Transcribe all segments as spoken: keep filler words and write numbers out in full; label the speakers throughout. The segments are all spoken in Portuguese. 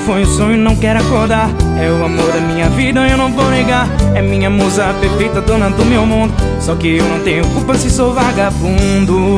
Speaker 1: foi um sonho, não quero acordar. É o amor da minha vida, eu não vou negar. É minha musa perfeita, dona do meu mundo. Só que eu não tenho culpa se sou vagabundo.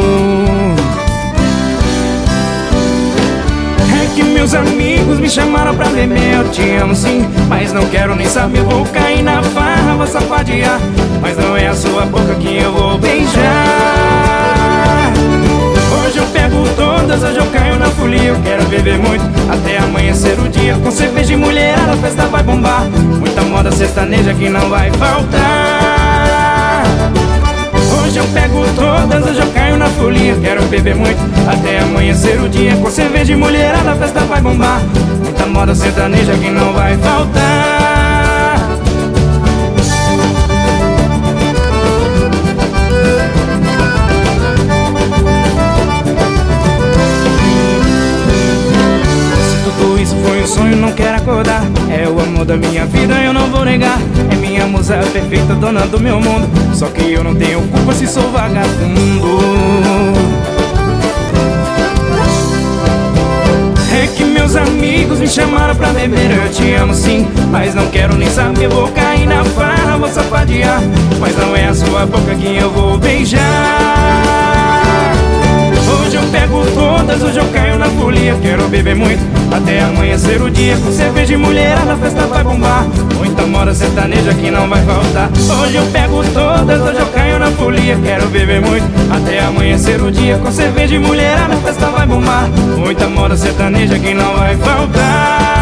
Speaker 1: É que meus amigos me chamaram pra beber. Eu te amo sim, mas não quero nem saber. Vou cair na farra, vou sapadear, mas não é a sua boca que eu vou beijar. Hoje eu pego todas, hoje eu caio na folia. Eu quero beber muito até amanhecer o dia. Com cerveja e mulherada a festa vai bombar. Muita moda sertaneja que não vai faltar. Hoje eu pego todas, hoje eu caio na folia. Quero beber muito até amanhecer o dia. Com cerveja e mulherada a festa vai bombar. Muita moda sertaneja que não vai faltar. Isso foi um sonho, não quero acordar. É o amor da minha vida, eu não vou negar. É minha musa perfeita, dona do meu mundo. Só que eu não tenho culpa se sou vagabundo. É que meus amigos me chamaram pra beber. Eu te amo sim, mas não quero nem saber. Vou cair na farra, vou sapadear, mas não é a sua boca que eu vou beijar. Hoje eu pego todas, hoje eu caio na folia. Quero beber muito até amanhecer o dia. Com cerveja e mulherada a festa vai bombar. Muita moda sertaneja que não vai faltar. Hoje eu pego todas, hoje eu caio na folia. Quero beber muito até amanhecer o dia. Com cerveja e mulherada a festa vai bombar. Muita moda sertaneja que não vai faltar.